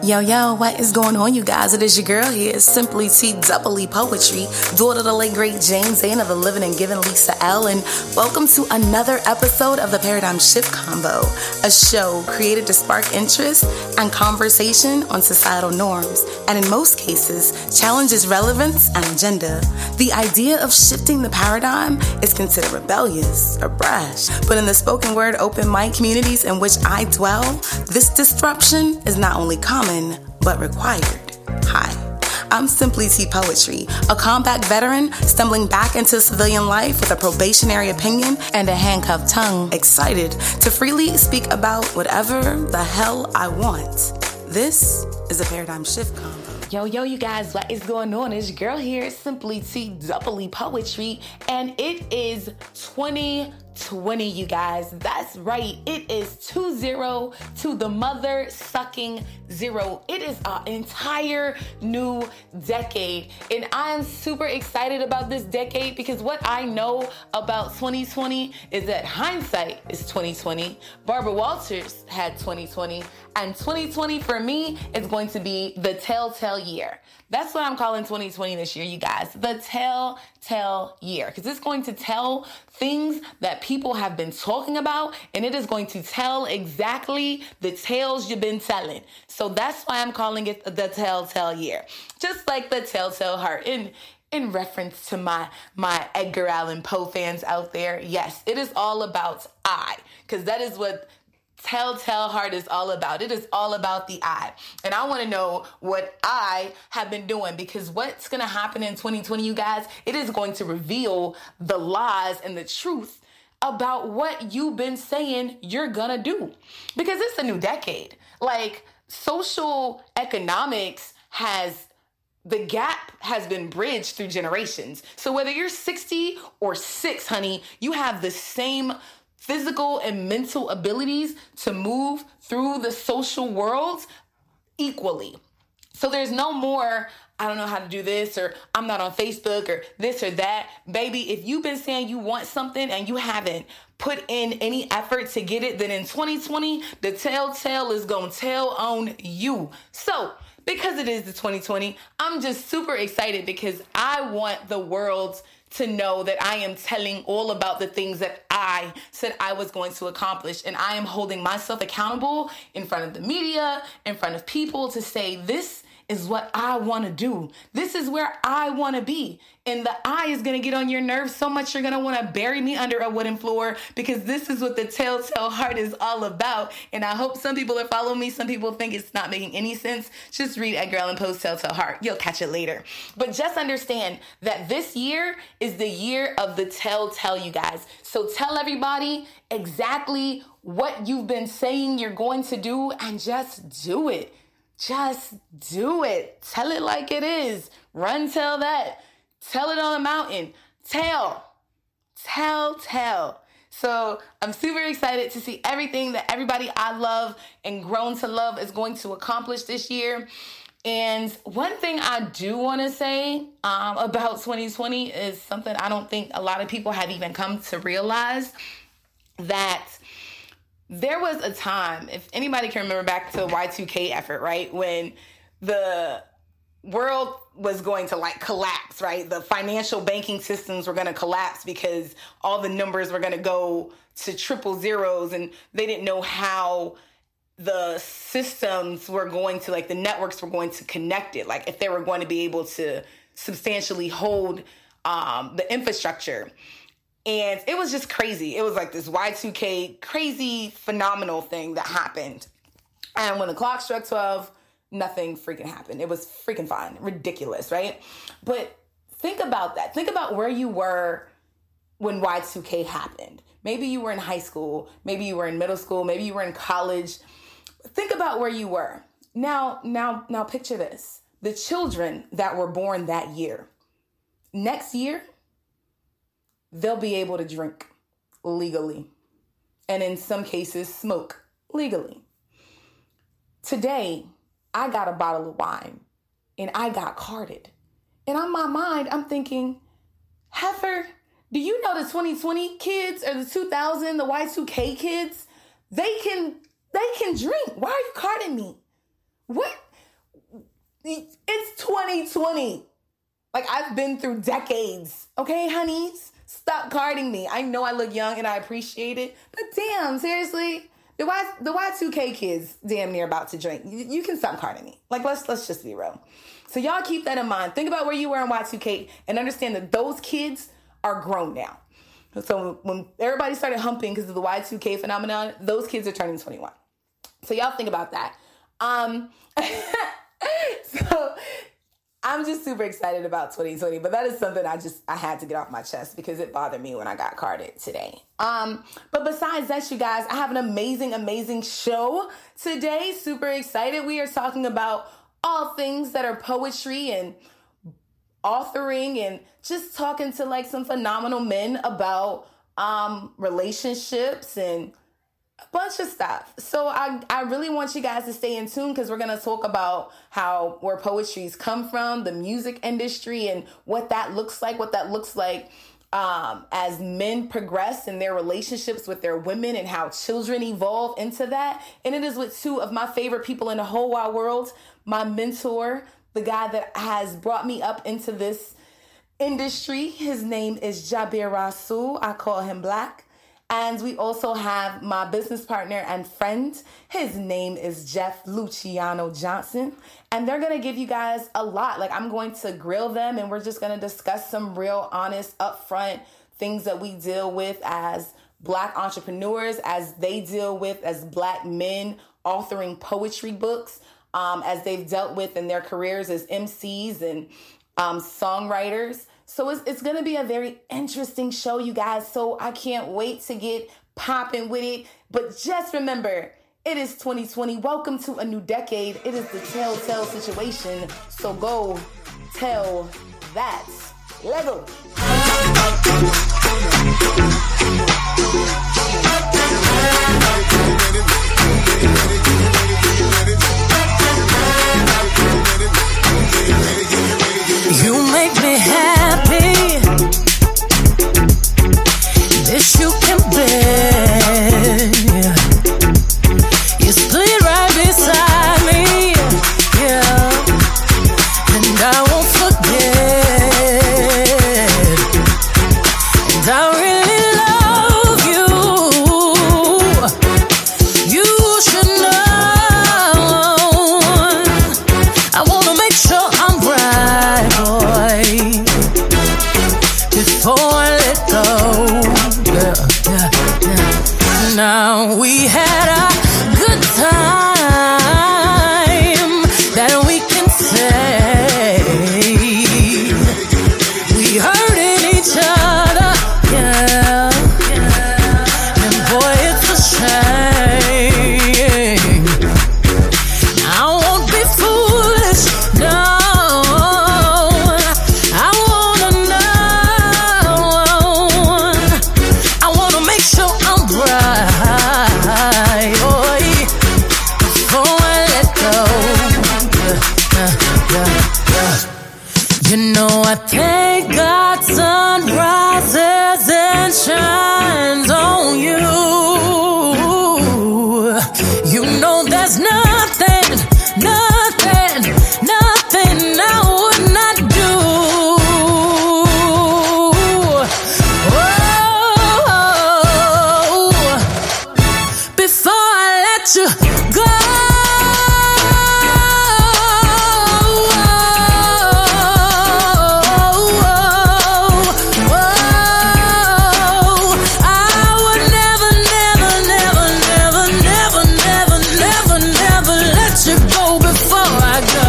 Yo, what is going on, you guys? It is your girl here, Simply T Doubly Poetry, daughter of the late great James Zane of the Living and Giving Lisa L. And welcome to another episode of the Paradigm Shift Convo, a show created to spark interest and conversation on societal norms, and in most cases, challenges relevance and agenda. The idea of shifting the paradigm is considered rebellious or brash, but in the spoken word open mic communities in which I dwell, this disruption is not only common, but required. Hi, I'm Simply T Poetry, a combat veteran stumbling back into civilian life with a probationary opinion and a handcuffed tongue, excited to freely speak about whatever the hell I want. This is a Paradigm Shift Convo. Yo, you guys, what is going on? It's your girl here, Simply T Doubly Poetry, and it is 2020, you guys. That's right. It is 20 to the mother sucking zero. It is an entire new decade, and I am super excited about this decade because what I know about 2020 is that hindsight is 2020. Barbara Walters had 2020, and 2020 for me is going to be the telltale year. That's what I'm calling 2020 this year, you guys. The telltale year. Because it's going to tell things that people have been talking about, and it is going to tell exactly the tales you've been telling. So that's why I'm calling it the telltale year. Just like the telltale heart. In reference to my Edgar Allan Poe fans out there, yes, it is all about I. Because that is what Telltale Heart is all about. It is all about the I. And I want to know what I have been doing, because what's going to happen in 2020, you guys, it is going to reveal the lies and the truth about what you've been saying you're going to do. Because it's a new decade. Like, social economics the gap has been bridged through generations. So whether you're 60 or 6, honey, you have the same physical and mental abilities to move through the social world equally. So there's no more, I don't know how to do this, or I'm not on Facebook, or this or that. Baby, if you've been saying you want something and you haven't put in any effort to get it, then in 2020, the telltale is going to tell on you. So because it is the 2020, I'm just super excited because I want the world to know that I am telling all about the things that I said I was going to accomplish. And I am holding myself accountable in front of the media, in front of people, to say, this is what I want to do. This is where I want to be. And the I is going to get on your nerves so much you're going to want to bury me under a wooden floor, because this is what the telltale heart is all about. And I hope some people are following me. Some people think it's not making any sense. Just read Edgar Allan Poe's Telltale Heart. You'll catch it later. But just understand that this year is the year of the telltale, you guys. So tell everybody exactly what you've been saying you're going to do, and just do it. Just do it. Tell it like it is. Run, tell that. Tell it on the mountain. Tell. So I'm super excited to see everything that everybody I love and grown to love is going to accomplish this year. And one thing I do want to say about 2020 is something I don't think a lot of people have even come to realize, that there was a time, if anybody can remember back to the Y2K effort, right? When the world was going to collapse, right? The financial banking systems were going to collapse because all the numbers were going to go to triple zeros, and they didn't know how the systems were going to, the networks were going to connect it. If they were going to be able to substantially hold the infrastructure. And it was just crazy. It was this Y2K crazy phenomenal thing that happened. And when the clock struck 12, nothing freaking happened. It was freaking fine. Ridiculous, right? But think about that. Think about where you were when Y2K happened. Maybe you were in high school. Maybe you were in middle school. Maybe you were in college. Think about where you were. Now picture this. The children that were born that year. Next year, they'll be able to drink legally, and in some cases smoke legally. Today, I got a bottle of wine and I got carded. And on my mind, I'm thinking, heifer, do you know the 2020 kids or the 2000, the Y2K kids? They can drink. Why are you carding me? What? It's 2020. Like, I've been through decades. Okay, honeys? Stop carding me. I know I look young and I appreciate it, but damn, seriously, the Y2K kids damn near about to drink. You can stop carding me. Like, let's just be real. So y'all keep that in mind. Think about where you were in Y2K and understand that those kids are grown now. So when everybody started humping because of the Y2K phenomenon, those kids are turning 21. So y'all think about that. So I'm just super excited about 2020, but that is something I had to get off my chest because it bothered me when I got carded today. But besides that, you guys, I have an amazing show today. Super excited. We are talking about all things that are poetry and authoring and just talking to like some phenomenal men about relationships and a bunch of stuff. So I really want you guys to stay in tune because we're going to talk about where poetry's come from, the music industry, and what that looks like as men progress in their relationships with their women and how children evolve into that. And it is with two of my favorite people in the whole wide world, my mentor, the guy that has brought me up into this industry. His name is Jabir Rasul. I call him Black. And we also have my business partner and friend. His name is Jeff Luciano Johnson. And they're going to give you guys a lot. Like, I'm going to grill them and we're just going to discuss some real, honest, upfront things that we deal with as Black entrepreneurs, as they deal with as Black men authoring poetry books, as they've dealt with in their careers as MCs and songwriters. So it's going to be a very interesting show, you guys. So I can't wait to get popping with it. But just remember, it is 2020. Welcome to a new decade. It is the telltale situation. So go tell that. Let go. You make me happy. This you can bear. You stood right beside me, yeah, and I won't forget. And I really love you. You should know. I wanna make sure I'm right, boy, before I let go. Yeah. Now we had a good time that we can say we hurted each other, yeah. And boy, it's a shame. I won't be foolish, no. I wanna know. I wanna make sure I'm right, boy, before I let go. Yeah. You know I thank God sun rises and shines on you. You know there's nothing I would not do. Oh, before I let you go. I would never let you go before I go.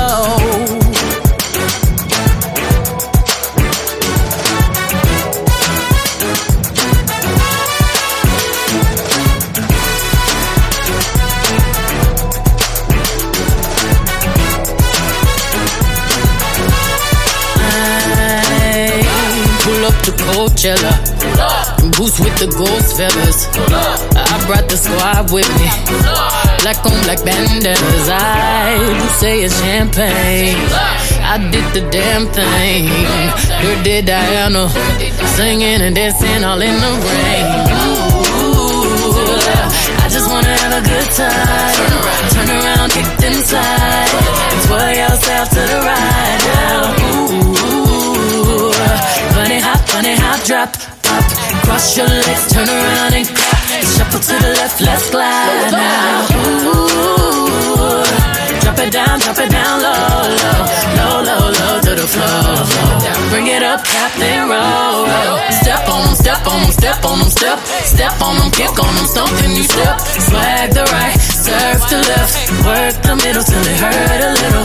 Pull up to Coachella, boots with the ghost feathers. I brought the squad with me, black on black bandanas. I say it's champagne. I did the damn thing. Dirty Diana, singing and dancing all in the rain. Ooh, I just wanna have a good time. Turn around, kicked inside. Twirl yourself to the drop, pop. Cross your legs, turn around and clap. Shuffle to the left, let's glide now. Ooh, drop it down low, low, low, low, low to the floor. Bring it up, tap then roll, roll. Step on them, step on them, step on them, step on them, kick on them, stomp and you step. Swag the right, serve the left, work the middle till it hurt a little.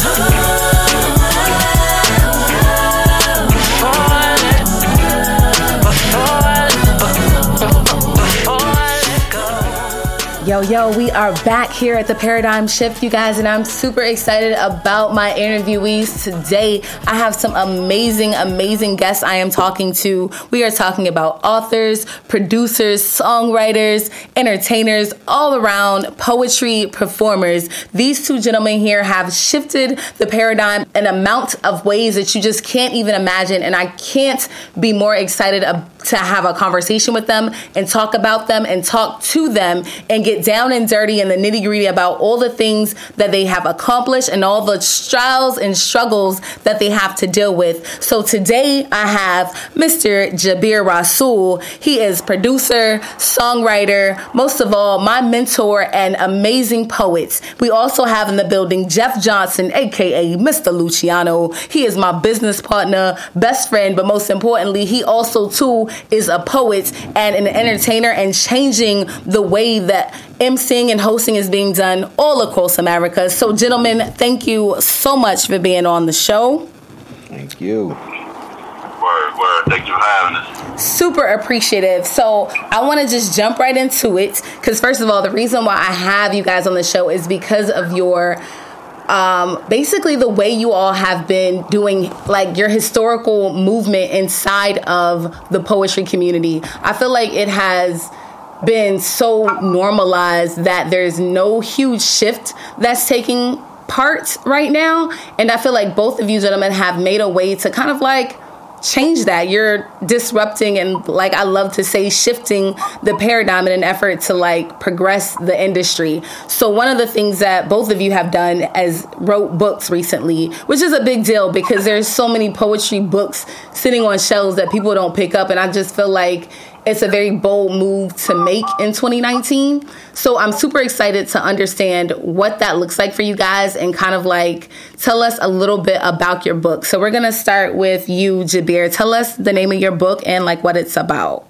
Yo, we are back here at the Paradigm Shift, you guys, and I'm super excited about my interviewees today. I have some amazing guests I am talking to. We are talking about authors, producers, songwriters, entertainers, all around poetry performers. These two gentlemen here have shifted the paradigm in an amount of ways that you just can't even imagine, and I can't be more excited to have a conversation with them and talk about them and talk to them and get down and dirty in the nitty-gritty about all the things that they have accomplished and all the trials and struggles that they have to deal with. So today I have Mr. Jabir Rasul. He is producer, songwriter, most of all, my mentor and amazing poet. We also have in the building Jeff Johnson, aka Mr. Luciano. He is my business partner, best friend, but most importantly, he also too is a poet and an entertainer and changing the way that emceeing and hosting is being done all across America. So, gentlemen, thank you so much for being on the show. Thank you. Word. Thank you for having us. Super appreciative. So, I want to just jump right into it because, first of all, the reason why I have you guys on the show is because of your basically the way you all have been doing like your historical movement inside of the poetry community. I feel like it has been so normalized that there's no huge shift that's taking part right now. And I feel like both of you gentlemen have made a way to kind of like change that. You're disrupting and, like I love to say, shifting the paradigm in an effort to like progress the industry. So one of the things that both of you have done is wrote books recently, which is a big deal because there's so many poetry books sitting on shelves that people don't pick up. And I just feel like it's a very bold move to make in 2019. So I'm super excited to understand what that looks like for you guys and kind of like tell us a little bit about your book. So we're going to start with you, Jabir. Tell us the name of your book and like what it's about.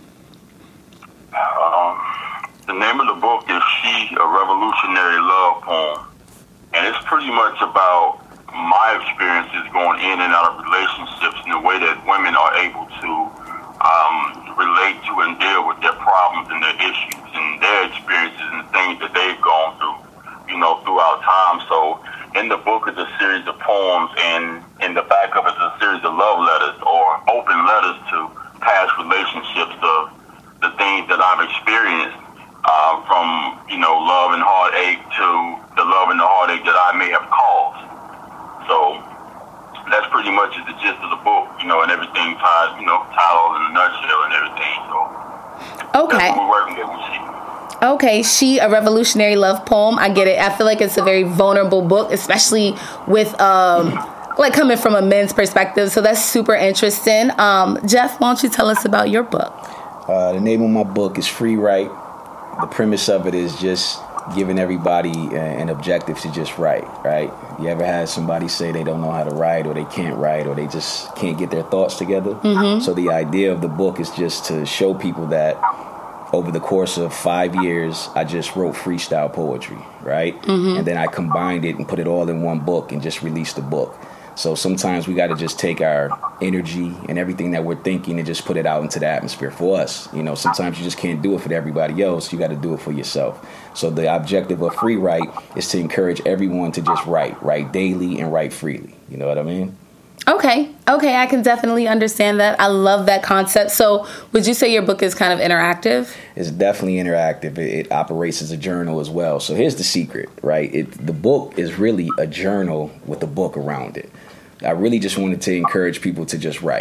The name of the book is She, A Revolutionary Love Poem. And it's pretty much about my experiences going in and out of relationships and the way that women are able to relate to and deal with their problems and their issues and their experiences and the things that they've gone through, throughout time. So in the book is a series of poems, and in the back of it is a series of love letters or open letters to past relationships of the things that I've experienced, from, love and heartache to the love and the heartache that I may have caused. So that's pretty much the gist of the book, and everything tied all in a nutshell and everything. So okay. That's what we're working with She. Okay, She, A Revolutionary Love Poem. I get it. I feel like it's a very vulnerable book, especially with like coming from a men's perspective. So that's super interesting. Jeff, why don't you tell us about your book? The name of my book is Free Write. The premise of it is just giving everybody an objective to just write, right? You ever had somebody say they don't know how to write or they can't write or they just can't get their thoughts together? Mm-hmm. So the idea of the book is just to show people that over the course of 5 years, I just wrote freestyle poetry, right? Mm-hmm. And then I combined it and put it all in one book and just released the book. So sometimes we got to just take our energy and everything that we're thinking and just put it out into the atmosphere for us. Sometimes you just can't do it for everybody else. You got to do it for yourself. So the objective of Free Write is to encourage everyone to just write daily and write freely. You know what I mean? Okay, I can definitely understand that. I love that concept. So would you say your book is kind of interactive? It's definitely interactive. It operates as a journal as well. So here's the secret, right? The book is really a journal with a book around it. I really just wanted to encourage people to just write.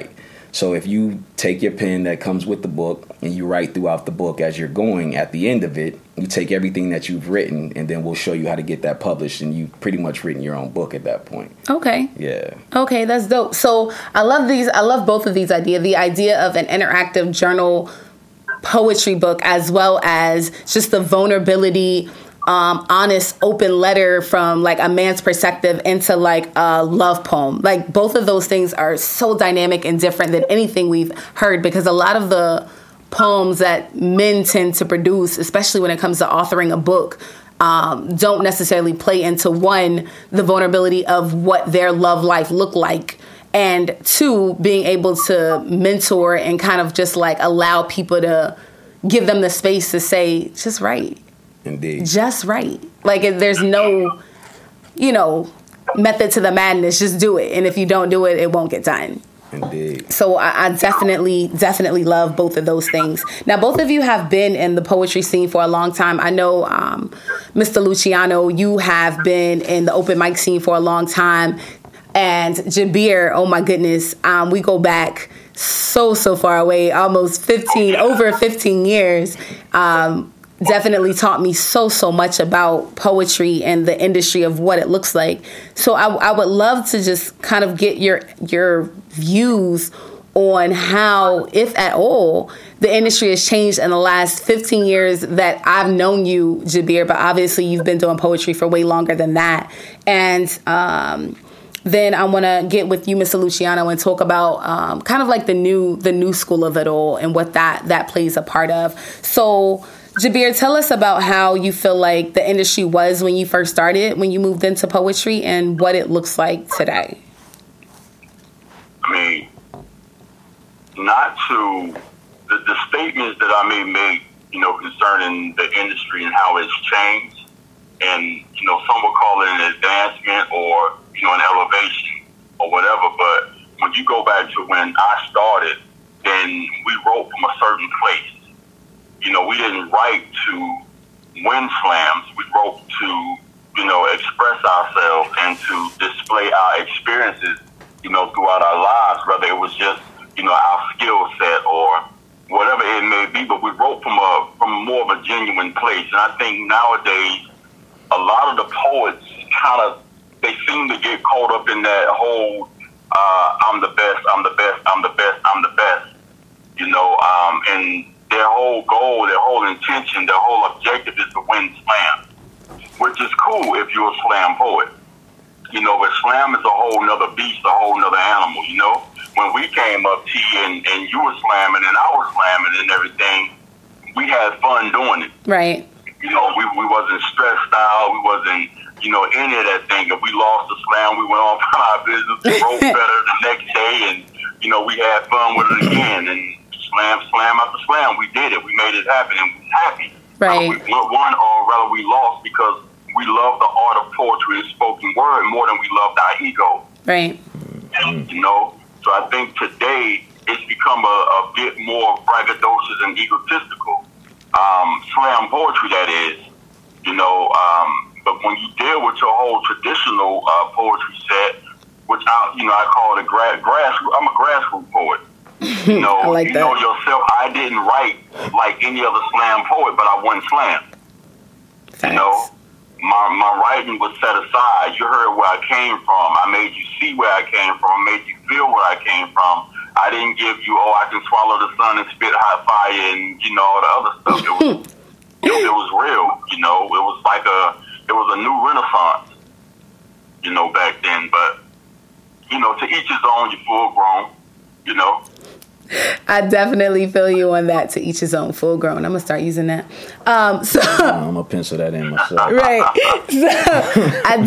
So if you take your pen that comes with the book and you write throughout the book as you're going, at the end of it, you take everything that you've written, and then we'll show you how to get that published, and you've pretty much written your own book at that point. Okay. Yeah. Okay, that's dope. So I love both of these ideas. The idea of an interactive journal poetry book, as well as just the vulnerability, honest, open letter from like a man's perspective into like a love poem. Like both of those things are so dynamic and different than anything we've heard, because a lot of the poems that men tend to produce, especially when it comes to authoring a book, don't necessarily play into, one, the vulnerability of what their love life looked like, and two, being able to mentor and kind of just like allow people to give them the space to say, just write. Indeed. Just write. Like there's no, method to the madness. Just do it. And if you don't do it, it won't get done. Indeed. So I definitely love both of those things. Now, both of you have been in the poetry scene for a long time. I know, Mr. Luciano, you have been in the open mic scene for a long time. And Jabir, oh my goodness, we go back so far away, almost over 15 years. Definitely taught me so much about poetry and the industry of what it looks like. So I would love to just kind of get your views on how, if at all, the industry has changed in the last 15 years that I've known you, Jabir, but obviously you've been doing poetry for way longer than that. And then I want to get with you, Mr. Luciano, and talk about kind of like the new school of it all and what that plays a part of. So, Jabir, tell us about how you feel like the industry was when you first started, when you moved into poetry, and what it looks like today. I mean, the statements that I may make, concerning the industry and how it's changed, and, some will call it an advancement or, an elevation or whatever, but when you go back to when I started, then we wrote from a certain place. We didn't write to win slams. We wrote to, express ourselves and to display our experiences, throughout our lives, whether it was just, our skill set or whatever it may be. But we wrote from more of a genuine place. And I think nowadays, a lot of the poets they seem to get caught up in that whole, I'm the best, I'm the best, I'm the best, I'm the best, and their whole goal, their whole intention, their whole objective is to win slam, which is cool if you're a slam poet. But slam is a whole nother beast, a whole nother animal, When we came up, T, and you were slamming and I was slamming and everything, we had fun doing it. Right. We wasn't stressed out. We wasn't, any of that thing. If we lost the slam, we went on for our business, we wrote better the next day, and, we had fun with it again. And slam after slam, we did it. We made it happen, and we were happy. Right. We won, or rather we lost, because we love the art of poetry and spoken word more than we loved our ego. Right. And, so I think today it's become a bit more braggadocious and egotistical. Slam poetry, that is, but when you deal with your whole traditional poetry set, which I call it grassroots. I'm a grassroots poet. I like that. Know yourself. I didn't write like any other slam poet, but I won slam. Thanks. My writing was set aside. You heard where I came from. I made you see where I came from. I made you feel where I came from. I didn't give you, I can swallow the sun and spit hot fire and, all the other stuff. It was real, it was like it was a new renaissance, back then. But, to each his own, you're full grown, I definitely feel you on that. To each his own, full grown. I'm gonna start using that. I'm gonna pencil that in myself. Right. So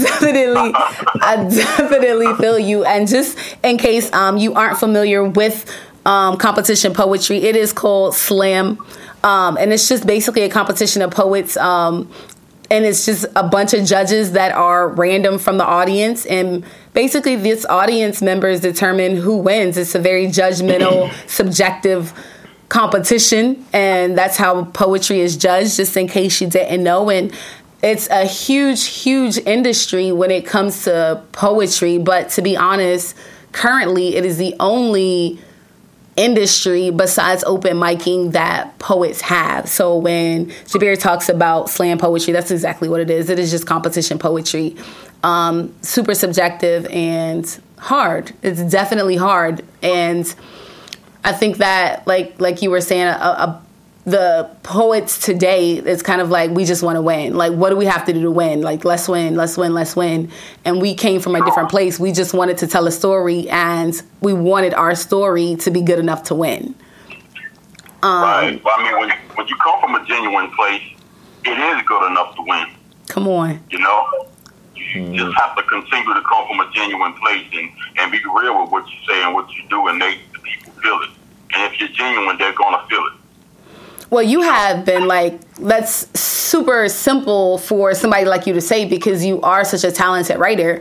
I definitely feel you. And just in case you aren't familiar with competition poetry, it is called slam, and it's just basically a competition of poets. And it's just a bunch of judges that are random from the audience. And basically this audience members determine who wins. It's a very judgmental, subjective competition. And that's how poetry is judged, just in case you didn't know. And it's a huge, huge industry when it comes to poetry. But to be honest, currently it is the only industry besides open micing that poets have. So when Jabir talks about slam poetry, that's exactly what it is. It is just competition poetry. Super subjective and hard. It's definitely hard. And I think that, like you were saying, the poets today, it's kind of like, we just want to win. Like, what do we have to do to win? Like, let's win, let's win, let's win. And we came from a different place. We just wanted to tell a story, and we wanted our story to be good enough to win. Right. Well, I mean, when you come from a genuine place, it is good enough to win. Come on. You know? You just have to continue to come from a genuine place and be real with what you say and what you do, and the people feel it. And if you're genuine, they're going to feel it. Well, you have been, like, that's super simple for somebody like you to say, because you are such a talented writer.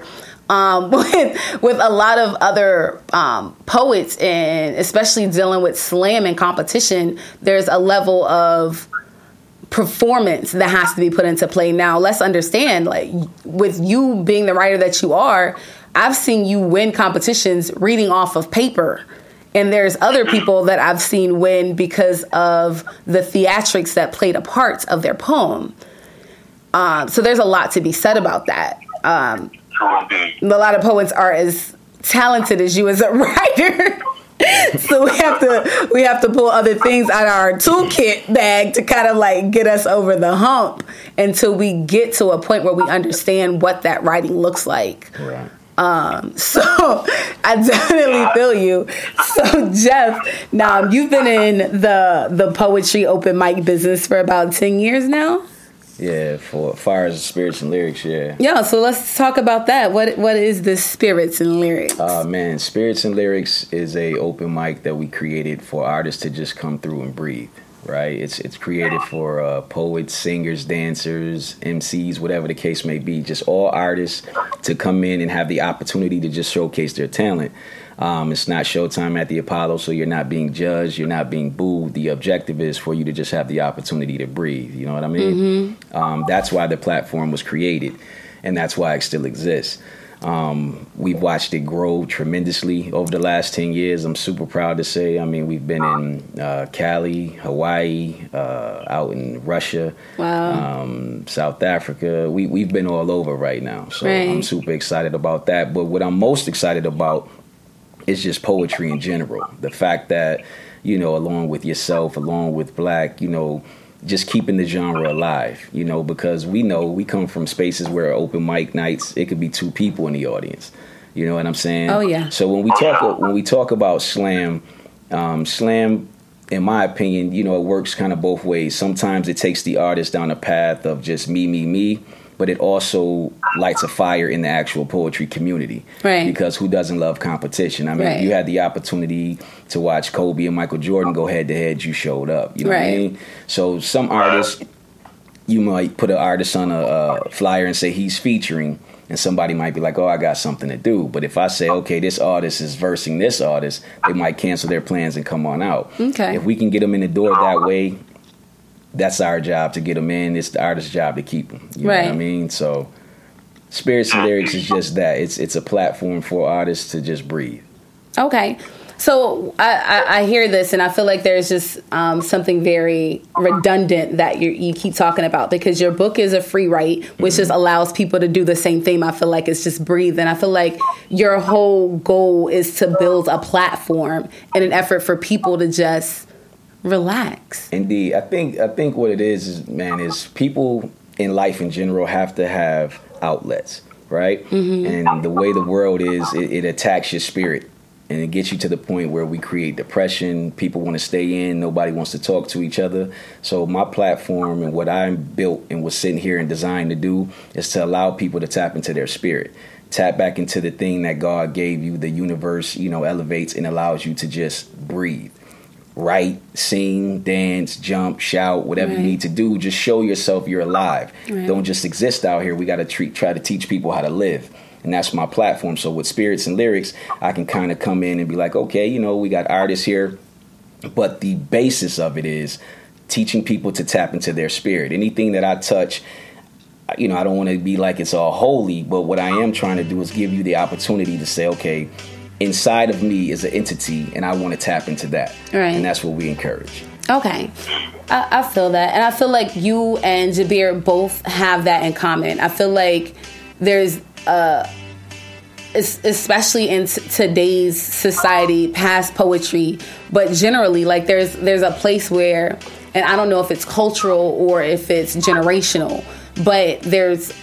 With a lot of other poets, and especially dealing with slam and competition, there's a level of performance that has to be put into play. Now, let's understand, like, with you being the writer that you are, I've seen you win competitions reading off of paper. And there's other people that I've seen win because of the theatrics that played a part of their poem. So there's a lot to be said about that. A lot of poets are as talented as you as a writer. So we have to pull other things out of our toolkit bag to kind of like get us over the hump until we get to a point where we understand what that writing looks like. Right. So I definitely feel you. So Jeff, now you've been in the poetry open mic business for about 10 years now. Yeah, for far as spirits and lyrics, yeah. Yeah, so let's talk about that. What is the Spirits and Lyrics? Man, Spirits and Lyrics is a open mic that we created for artists to just come through and breathe. Right, it's created for poets, singers, dancers, MCs, whatever the case may be. Just all artists to come in and have the opportunity to just showcase their talent. It's not Showtime at the Apollo, so you're not being judged, you're not being booed. The objective is for you to just have the opportunity to breathe. You know what I mean? Mm-hmm. That's why the platform was created, and that's why it still exists. We've watched it grow tremendously over the last 10 years. I'm super proud to say, I mean, we've been in Cali, Hawaii, out in Russia, South Africa. We've been all over right now. So right. I'm super excited about that. But what I'm most excited about is just poetry in general. The fact that, you know, along with yourself, along with Black, you know, just keeping the genre alive, you know, because we know we come from spaces where open mic nights, it could be 2 people in the audience. You know what I'm saying? Oh, yeah. So when we talk about slam, slam, in my opinion, you know, it works kind of both ways. Sometimes it takes the artist down a path of just me, but it also lights a fire in the actual poetry community. Right. Because who doesn't love competition? I mean, right. You had the opportunity to watch Kobe and Michael Jordan go head to head, you showed up. You know right. what I mean? So some artists, you might put an artist on a flyer and say he's featuring, and somebody might be like, oh, I got something to do. But if I say, okay, this artist is versing this artist, they might cancel their plans and come on out. Okay. If we can get them in the door that way, that's our job to get them in. It's the artist's job to keep them. You right. know what I mean? So Spirits and Lyrics is just that. It's a platform for artists to just breathe. Okay. So I hear this, and I feel like there's just something very redundant that you keep talking about, because your book is a free write, which just allows people to do the same thing. I feel like it's just breathe. And I feel like your whole goal is to build a platform in an effort for people to just relax. Indeed. I think what it is, man, is people in life in general have to have outlets, right? Mm-hmm. And the way the world is, it attacks your spirit. And it gets you to the point where we create depression. People want to stay in. Nobody wants to talk to each other. So my platform and what I built and was sitting here and designed to do is to allow people to tap into their spirit. Tap back into the thing that God gave you. The universe, you know, elevates and allows you to just breathe. Write, sing, dance, jump, shout, whatever right. you need to do. Just show yourself you're alive. Right. Don't just exist out here. We got to try to teach people how to live. And that's my platform. So with Spirits and Lyrics, I can kind of come in and be like, okay, you know, we got artists here. But the basis of it is teaching people to tap into their spirit. Anything that I touch, you know, I don't want to be like it's all holy. But what I am trying to do is give you the opportunity to say, okay, inside of me is an entity, and I want to tap into that. Right. And that's what we encourage. Okay. I feel that. And I feel like you and Jabir both have that in common. I feel like there's, especially in today's society, past poetry, but generally, like there's a place where, and I don't know if it's cultural or if it's generational, but there's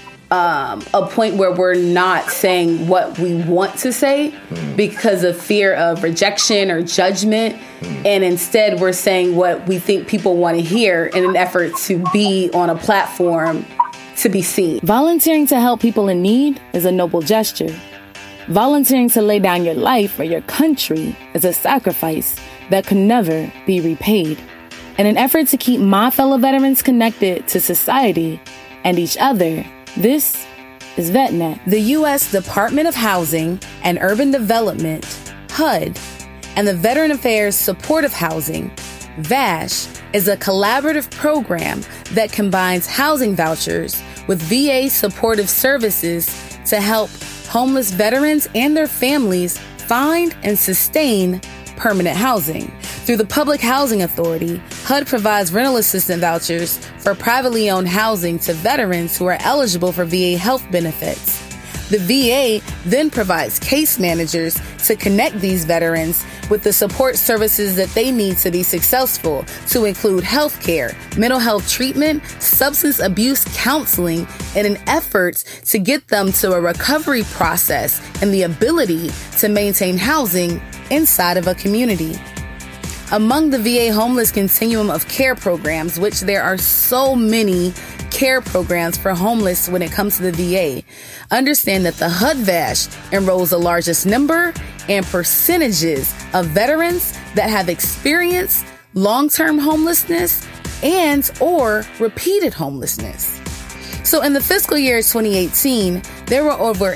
a point where we're not saying what we want to say because of fear of rejection or judgment. And instead we're saying what we think people want to hear in an effort to be on a platform to be seen. Volunteering to help people in need is a noble gesture. Volunteering to lay down your life for your country is a sacrifice that could never be repaid. In an effort to keep my fellow veterans connected to society and each other, this is VetNet. The U.S. Department of Housing and Urban Development, HUD, and the Veteran Affairs Supportive Housing, VASH, is a collaborative program that combines housing vouchers with VA supportive services to help homeless veterans and their families find and sustain permanent housing. Through the Public Housing Authority, HUD provides rental assistance vouchers for privately owned housing to veterans who are eligible for VA health benefits. The VA then provides case managers to connect these veterans with the support services that they need to be successful, to include health care, mental health treatment, substance abuse counseling, in an effort to get them to a recovery process and the ability to maintain housing inside of a community. Among the VA Homeless Continuum of Care programs, which there are so many care programs for homeless when it comes to the VA, understand that the HUD VASH enrolls the largest number and percentages of veterans that have experienced long-term homelessness and or repeated homelessness. So in the fiscal year 2018, there were over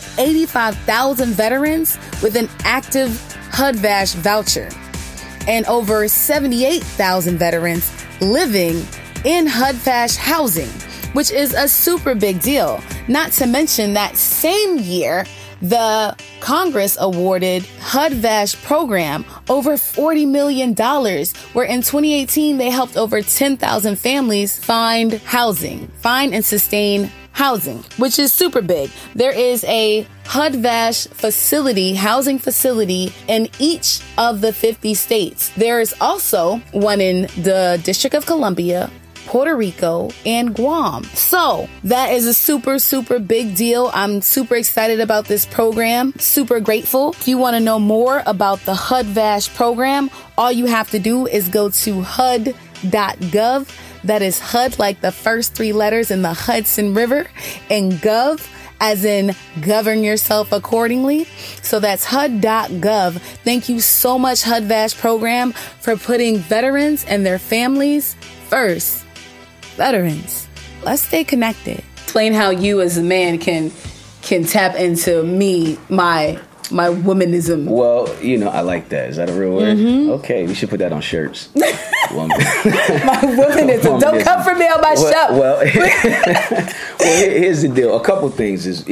85,000 veterans with an active HUD VASH voucher and over 78,000 veterans living in HUD VASH housing, which is a super big deal. Not to mention that same year, the Congress awarded HUD VASH program over $40 million, where in 2018, they helped over 10,000 families find and sustain housing, which is super big. There is a HUD VASH facility, housing facility in each of the 50 states. There is also one in the District of Columbia, Puerto Rico, and Guam. So that is a super, super big deal. I'm super excited about this program. Super grateful. If you want to know more about the HUD VASH program, all you have to do is go to HUD.gov. That is HUD like the first three letters in the Hudson River, and gov as in govern yourself accordingly. So that's HUD.gov. Thank you so much, HUD VASH program, for putting veterans and their families first. Veterans, let's stay connected. Explain how you as a man can tap into my womanism. Well, I like that. Is that a real word? Mm-hmm. Okay, we should put that on shirts. My womanism. Don't come for me on my show. Well, here's the deal. A couple things is,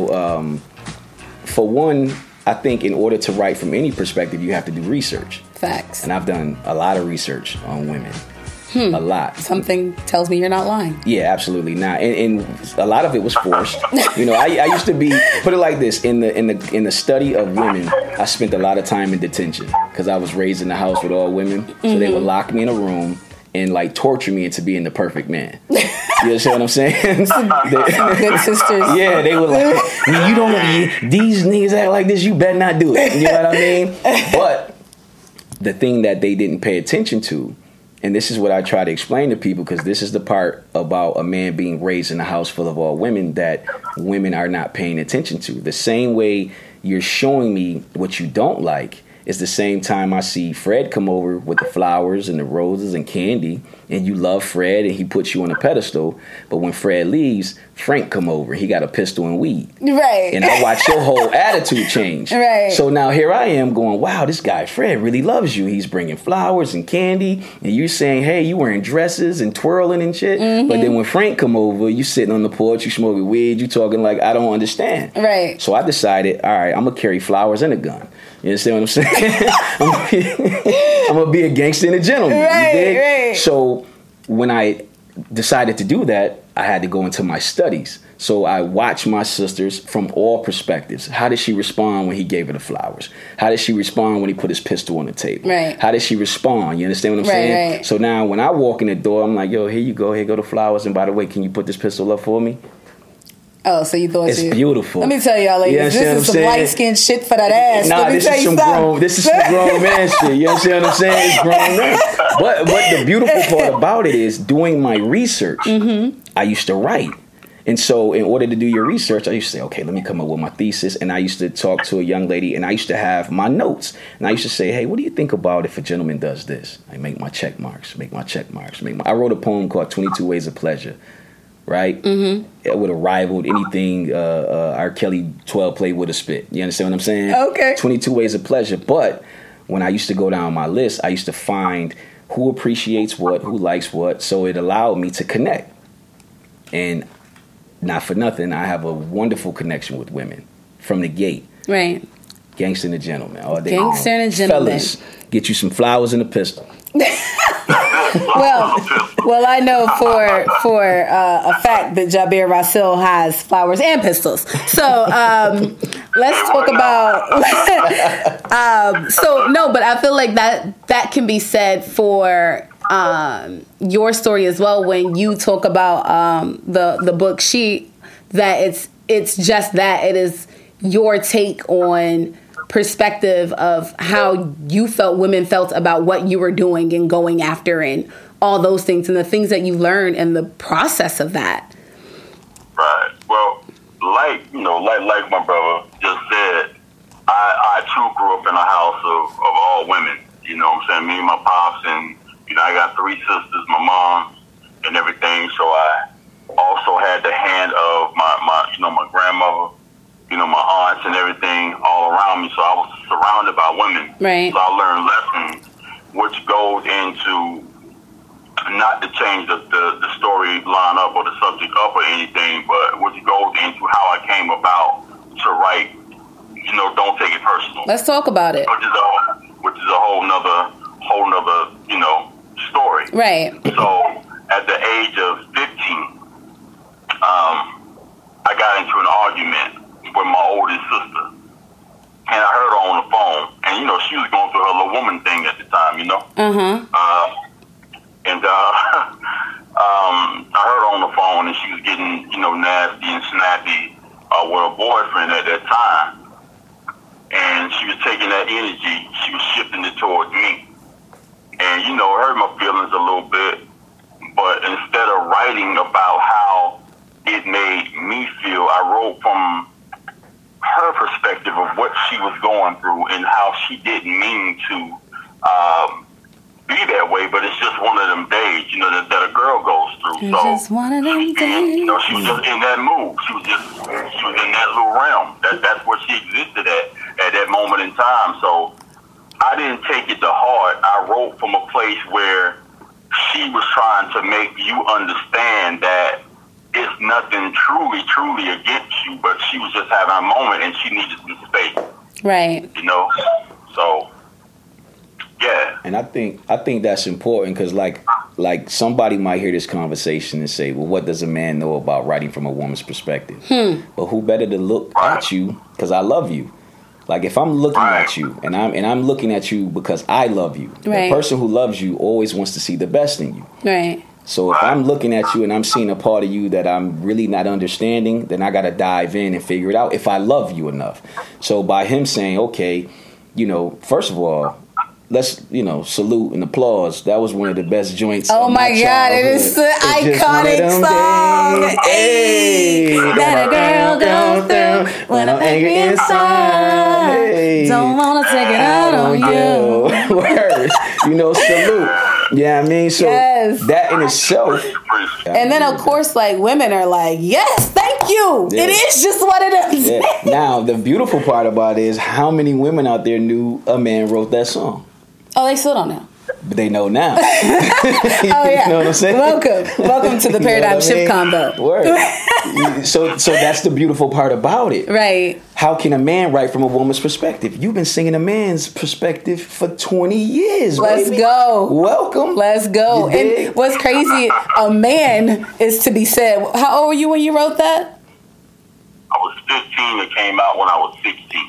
for one, I think in order to write from any perspective, you have to do research. Facts. And I've done a lot of research on women. A lot. Something tells me you're not lying. Yeah, absolutely not. And a lot of it was forced. I used to be, put it like this, in the study of women, I spent a lot of time in detention because I was raised in the house with all women. So they would lock me in a room and torture me into being the perfect man. You understand what I'm saying? Good sisters. Yeah, they were like, you don't know, these niggas act like this, you better not do it. You know what I mean? But the thing that they didn't pay attention to, and this is what I try to explain to people, because this is the part about a man being raised in a house full of all women that women are not paying attention to. The same way you're showing me what you don't like is the same time I see Fred come over with the flowers and the roses and candy, and you love Fred and he puts you on a pedestal, but when Fred leaves, Frank come over. He got a pistol and weed. Right. And I watch your whole attitude change. Right. So now here I am going, wow, this guy Fred really loves you. He's bringing flowers and candy, and you saying, hey, you wearing dresses and twirling and shit. Mm-hmm. But then when Frank come over, you sitting on the porch, you smoking weed, you talking like, I don't understand. Right. So I decided, all right, I'm going to carry flowers and a gun. You understand what I'm saying? I'm going to be a gangster and a gentleman. Right. So when I decided to do that, I had to go into my studies. So I watched my sisters from all perspectives. How did she respond when he gave her the flowers? How did she respond when he put his pistol on the table? Right. How did she respond? You understand what I'm saying? Right. So now when I walk in the door, I'm like, yo, here you go. Here go the flowers. And by the way, can you put this pistol up for me? Oh, so you thought it's beautiful. Let me tell y'all, ladies, this is some light skinned shit for that ass. Nah, this is some grown man shit. You understand what I'm saying? It's grown man. But the beautiful part about it is doing my research. Mm-hmm. I used to write. And so in order to do your research, I used to say, okay, let me come up with my thesis. And I used to talk to a young lady and I used to have my notes. And I used to say, hey, what do you think about if a gentleman does this? I make my check marks, I wrote a poem called 22 Ways of Pleasure. Right? Mm-hmm. It would have rivaled anything R. Kelly 12 play would have spit. You understand what I'm saying? Okay. 22 Ways of Pleasure. But when I used to go down my list, I used to find who appreciates what, who likes what. So it allowed me to connect. And not for nothing, I have a wonderful connection with women from the gate. Right. Gangster and a gentleman. All day Gangster and a gentleman. Fellas, get you some flowers and a pistol. Well, I know for a fact that Jabir Rasil has flowers and pistols. So let's talk about. But I feel like that can be said for your story as well. When you talk about the book She, that it's just that it is your take on perspective of how you felt women felt about what you were doing and going after and all those things and the things that you learned in the process of that. Right. Well, like my brother just said, I too grew up in a house of all women. You know what I'm saying? Me and my pops, and I got 3 sisters, my mom, and everything. So I also had the hand of my grandmother, my aunts and everything all around me. So I was surrounded by women. Right. So I learned lessons, which goes into, not to change the storyline up or the subject up or anything, but which goes into how I came about to write, Don't Take It Personal. Let's talk about it. Which is a whole nother, story. Right. So at the age of 15, I got into an argument with my oldest sister, and I heard her on the phone, and she was going through her little woman thing at the time, and I heard her on the phone, and she was getting nasty and snappy with her boyfriend at that time, and she was taking that energy, she was shifting it towards me, and it hurt my feelings a little bit, but instead of writing about how it made me feel, I wrote from her perspective of what she was going through and how she didn't mean to be that way, but it's just one of them days, that a girl goes through. It's just one of them days. She was just in that mood. She was in that little realm. That's where she existed at that moment in time. So I didn't take it to heart. I wrote from a place where she was trying to make you understand that it's nothing truly against you, but she was just having a moment and she needed some space. Right. So yeah. And I think that's important because like somebody might hear this conversation and say, well, what does a man know about writing from a woman's perspective? But who better to look at you because I love you? Like if I'm looking at you and I'm looking at you because I love you, right. The person who loves you always wants to see the best in you. Right. So if I'm looking at you and I'm seeing a part of you that I'm really not understanding, then I got to dive in and figure it out if I love you enough. So by him saying, okay, first of all, let's, salute and applause. That was one of the best joints. Oh my God, it is the iconic song. Hey, that a girl goes through when I'm angry inside. Don't want to take it out on you. Word. Salute. Yeah, I mean, so that in itself. And then, of course, like, women are like, yes, thank you. Yeah. It is just what it is. Yeah. Now, the beautiful part about it is how many women out there knew a man wrote that song? Oh, they still don't know. But they know now. Oh, yeah. You know what I'm saying? Welcome to the Paradigm Shift Combo. Word. So that's the beautiful part about it. Right. How can a man write from a woman's perspective? You've been singing a man's perspective for 20 years, Let's baby. go. Welcome. Let's go. And what's crazy, a man is to be said. How old were you when you wrote that? I was 15. It came out when I was 16.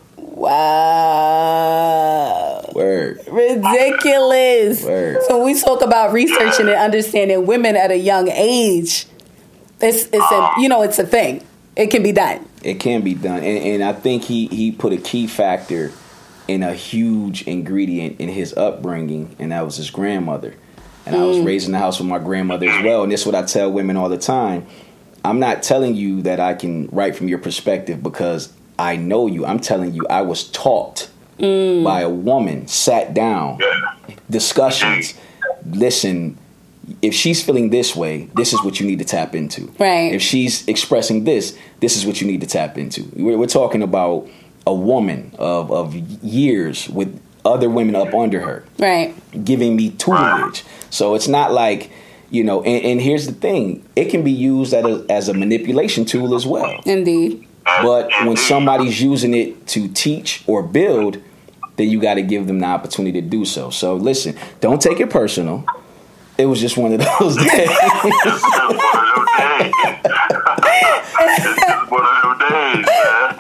Wow. Word. Ridiculous. Word. So when we talk about researching and understanding women at a young age, it's a thing. It can be done. It can be done. And I think he put a key factor in a huge ingredient in his upbringing, and that was his grandmother. And I was raised in the house with my grandmother as well. And this is what I tell women all the time. I'm not telling you that I can write from your perspective because I know you. I'm telling you, I was taught by a woman, sat down, discussions. Listen, if she's feeling this way, this is what you need to tap into. Right. If she's expressing this is what you need to tap into. We're talking about a woman of years with other women up under her. Right. Giving me tutelage. So it's not like, and here's the thing. It can be used as a manipulation tool as well. Indeed. But when somebody's using it to teach or build, then you got to give them the opportunity to do so. So listen, don't take it personal. It was just one of those days. It's just one of them days, man.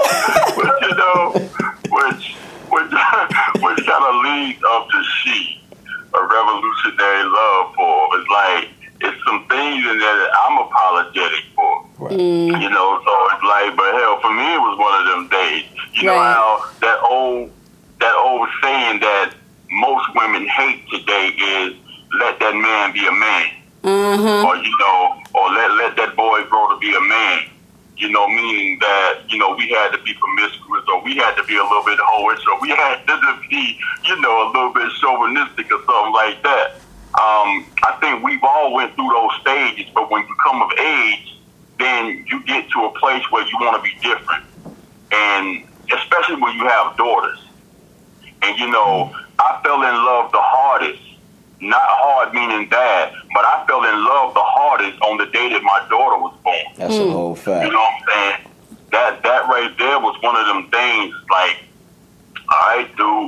But which kind of leads up to She, a revolutionary love form. It's like, it's some things in there that I'm apologetic for. Right. So it's like, but hell, for me, it was one of them days. You know how that old saying that most women hate today is, let that man be a man. Mm-hmm. Or let that boy grow to be a man. Meaning that, we had to be promiscuous, or we had to be a little bit hoish, or we had to be, a little bit chauvinistic or something like that. I think we've all went through those stages, but when you come of age, then you get to a place where you want to be different. And especially when you have daughters. And, I fell in love the hardest. Not hard meaning bad, but I fell in love the hardest on the day that my daughter was born. That's a whole fact. You know what I'm saying? That right there was one of them things, like, all right, dude,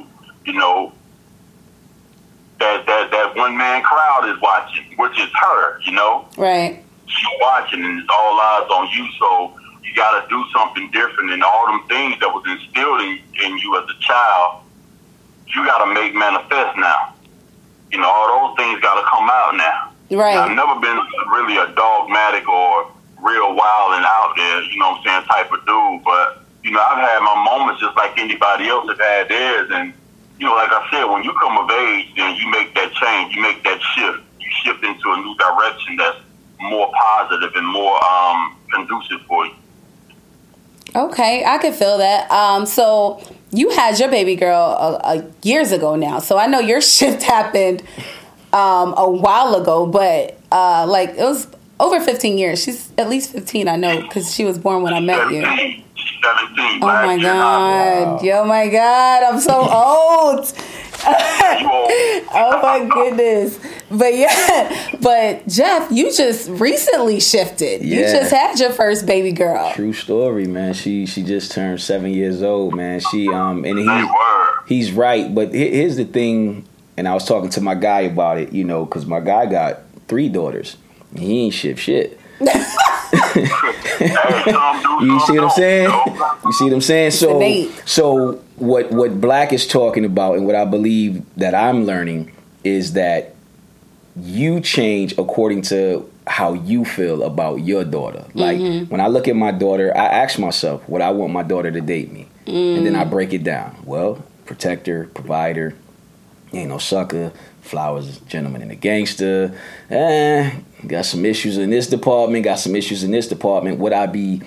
that one man crowd is watching, which is her, Right. She's watching, and it's all eyes on you, so you got to do something different. And all them things that was instilled in you as a child, you got to make manifest now. All those things got to come out now. Right. I've never been really a dogmatic or real wild and out there, type of dude. But, I've had my moments just like anybody else have had theirs. And, like I said, when you come of age, then you make that change. You make that shift. You shift into a new direction that's more positive and more conducive for you. Okay, I can feel that. So you had your baby girl years ago now. So I know your shift happened a while ago, but it was over 15 years. She's at least 15, I know, because she was born when I met you. 17. Oh my God. Wow. Oh my God. I'm so old. Oh my goodness. But Jeff, you just recently shifted. Yeah. You just had your first baby girl. True story, man. She just turned 7 years old, man. She and he's right, but here's the thing, and I was talking to my guy about it, because my guy got 3 daughters. And he ain't shift shit. You see what I'm saying? You see what I'm saying? So what Black is talking about, and what I believe that I'm learning, is that you change according to how you feel about your daughter. Like, when I look at my daughter, I ask myself, would I want my daughter to date me? And then I break it down. Well, protector, provider, ain't no sucker, flowers, gentleman, and a gangster. Got some issues in this department, got some issues in this department. Would I be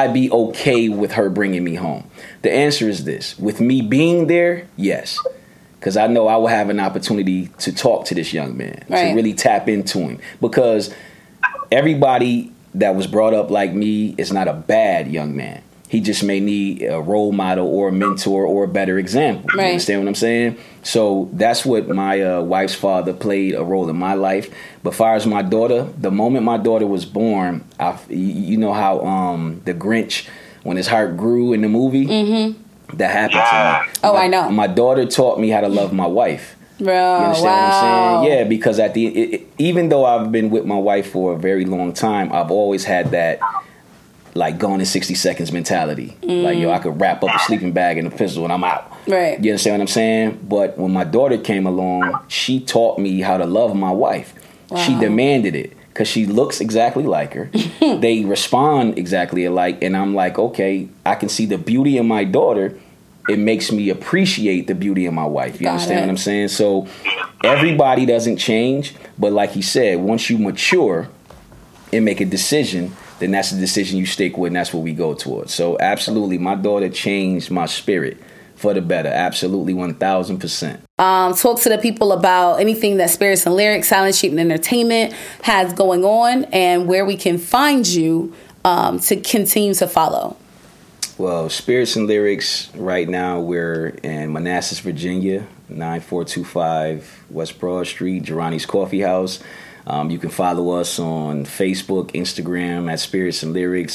okay with her bringing me home? The answer is this. With me being there, yes. because I know I will have an opportunity to talk to this young man, to really tap into him. Because everybody that was brought up like me is not a bad young man. He just may need a role model or a mentor or a better example. You understand what I'm saying? So that's what my wife's father played a role in my life. But as far as my daughter, the moment my daughter was born, you know how the Grinch, when his heart grew in the movie, that happened to me. Oh, I know. My daughter taught me how to love my wife. Bro, you understand what I'm saying? Yeah, because at even though I've been with my wife for a very long time, I've always had that, like, gone in 60 seconds mentality. Like, yo, I could wrap up a sleeping bag and a pistol and I'm out. Right. You understand what I'm saying? But when my daughter came along, she taught me how to love my wife. She demanded it because she looks exactly like her. They respond exactly alike. And I'm like, okay, I can see the beauty in my daughter. It makes me appreciate the beauty of my wife. You understand what I'm saying? So everybody doesn't change. But like he said, once you mature and make a decision, then that's the decision you stick with, and that's what we go towards. So absolutely, my daughter changed my spirit for the better. Absolutely, 1,000%. Talk to the people about anything that Spirits and Lyrics, Silent Treatment Entertainment has going on and where we can find you to continue to follow. Well, Spirits and Lyrics, right now we're in Manassas, Virginia, 9425 West Broad Street, Girani's Coffee House. You can follow us on Facebook, Instagram at Spirits and Lyrics,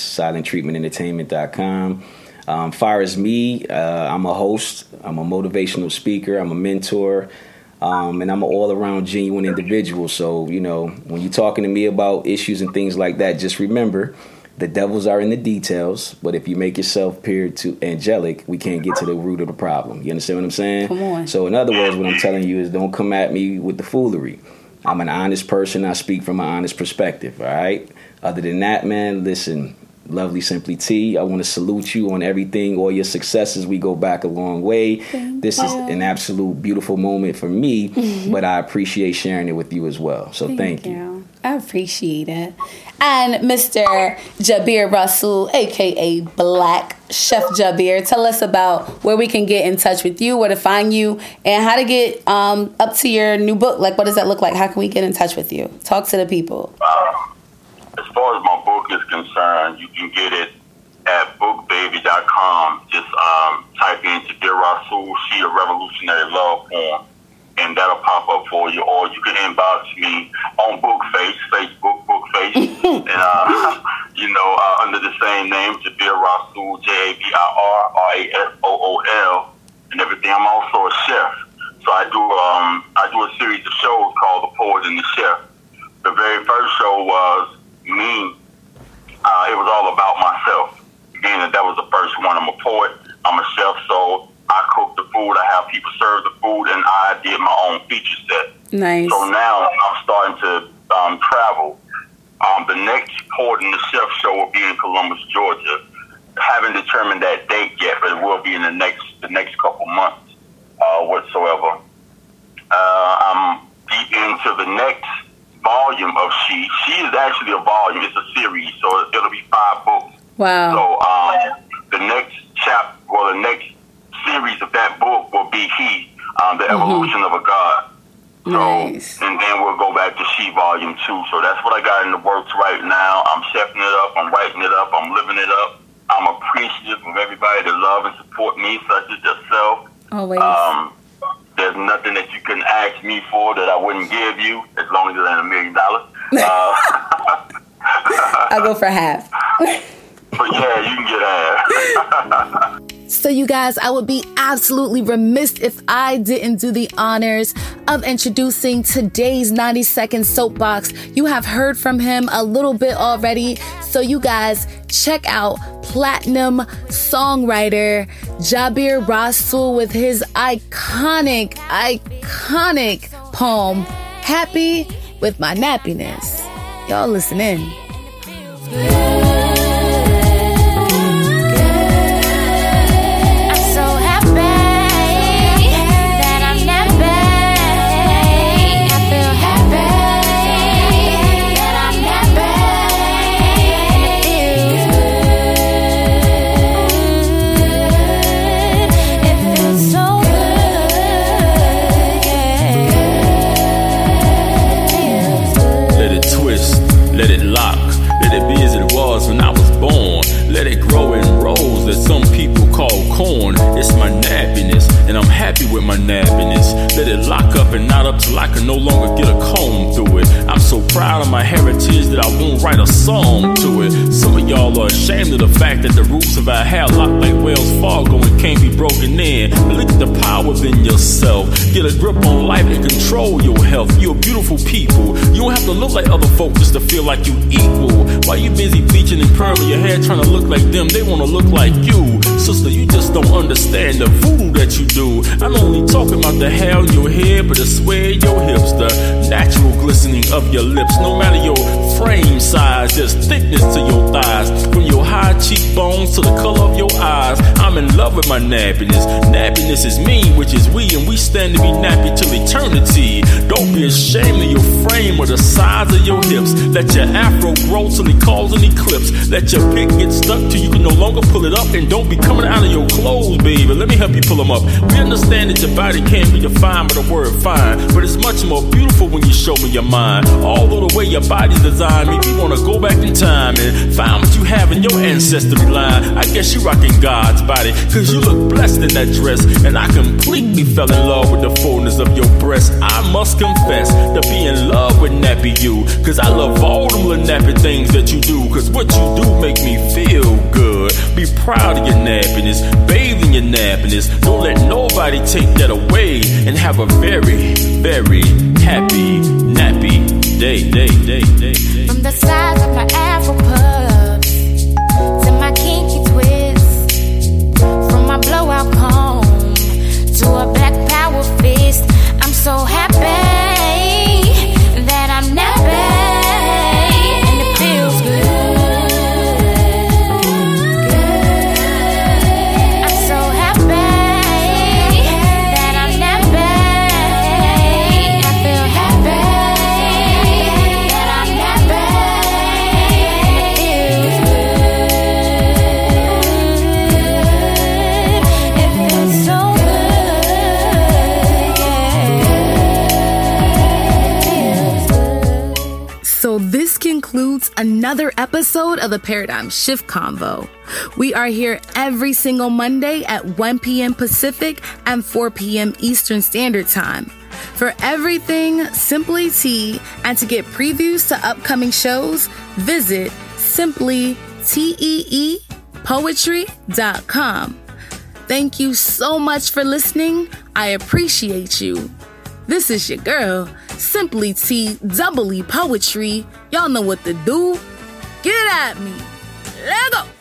SilentTreatmentEntertainment.com. Far as me, I'm a host, I'm a motivational speaker, I'm a mentor, and I'm an all-around genuine individual. So, you know, when you're talking to me about issues and things like that, just remember, the devils are in the details, but if you make yourself appear to angelic, we can't get to the root of the problem. You understand what I'm saying? Come on. So in other words, what I'm telling you is don't come at me with the foolery. I'm an honest person. I speak from an honest perspective, all right? Other than that, man, listen, lovely Simply T, I want to salute you on everything, all your successes. We go back a long way. This is an absolute beautiful moment for me, but I appreciate sharing it with you as well. So thank you. I appreciate it. And Mr. Jabir Rasul, a.k.a. Black Chef Jabir, tell us about where we can get in touch with you, where to find you, and how to get up to your new book. Like, what does that look like? How can we get in touch with you? Talk to the people. As far as my book is concerned, you can get it at bookbaby.com. Just type in Jabir Rasul, She a Revolutionary Love Poem, and that'll pop up for you. Or you can inbox me on Bookface, Facebook, Bookface, and under the same name, Jabir Rasul, JABIR-RASOOL, and everything. I'm also a chef, so I do a series of shows called The Poet and the Chef. The very first show was me. It was all about myself. Again, that was the first one. I'm a poet. I'm a chef, so I cook the food. I have people serve the food, and I did my own feature set. Nice. So now I'm starting to travel. The next Poet and the Chef show will be in Columbus, Georgia. Haven't determined that date yet, but it will be in the next couple months whatsoever. I'm deep into the next volume of She. She is actually a volume. It's a series, so it'll be 5 books. Wow. So the next the next series of that book will be He, the Evolution of a God. So, nice. And then we'll go back to She Volume 2. So that's what I got in the works right now. I'm chefing it up. I'm writing it up. I'm living it up. I'm appreciative of everybody that love and support me, such as yourself. Always. There's nothing that you can ask me for that I wouldn't give you, as long as it ain't $1 million. I'll go for half. But yeah, you can get half. So you guys, I would be absolutely remiss if I didn't do the honors of introducing today's 90-second soapbox. You have heard from him a little bit already. So you guys, check out platinum songwriter Jabir Rasul with his iconic poem, Happy With My Nappiness. Y'all listen in. some people call corn. It's my nappiness, and I'm happy with my nappiness. Let it lock up and knot up till I can no longer get a comb through it. I'm so proud of my heritage that I won't write a song to it. Some of y'all are ashamed of the fact that the roots of our hair locked like Wells Fargo and can't be broken in. But look at the power within yourself. Get a grip on life and control your health. You're beautiful people. You don't have to look like other folks just to feel like you equal. Why you busy bleaching and curling your hair trying to look like them? They want to look like you. Sister, you just don't understand the voodoo that you do. I'm only talking about the hair on your head, but the sway of your hips, the natural glistening of your lips. No matter your frame size, there's thickness to your thighs. From your high cheekbones to the color of your eyes, I'm in love with my nappiness. Nappiness is me, which is we, and we stand to be nappy till eternity. Don't be ashamed of your frame or the size of your hips. Let your afro grow till it calls an eclipse. Let your pick get stuck till you can no longer pull it up. And don't be coming out of your clothes, baby. Let me help you pull them up. We understand that your body can't be defined by the word fine, but it's much more beautiful when you show me your mind. Although the way your body's designed, make me wanna go back in time and find what you have in your ancestry line. I guess you rocking God's body, cause you look blessed in that dress. And I completely fell in love with the fullness of your breast. I must confess to be in love with nappy you, cause I love all them little nappy things that you do. Cause what you do make me feel good. Be proud of your nappiness, bathe in your nappiness. Don't let nobody take that away. And have a very, very happy nappy day. From the size of my afro puffs to my kinky twist, from my blowout comb to a black power fist, I'm so happy that I'm nappy, and it feels good. I'm so happy that I'm nappy. I feel happy that I'm nappy, and it feels good. It feels so good. So this concludes another episode of the Paradigm Shift Convo. We are here every single Monday at 1 p.m. Pacific and 4 p.m. Eastern Standard Time. For everything Simply Tea and to get previews to upcoming shows, visit simplyteepoetry.com. Thank you so much for listening. I appreciate you. This is your girl, Simply T Double E Poetry. Y'all know what to do. Get at me. Let go.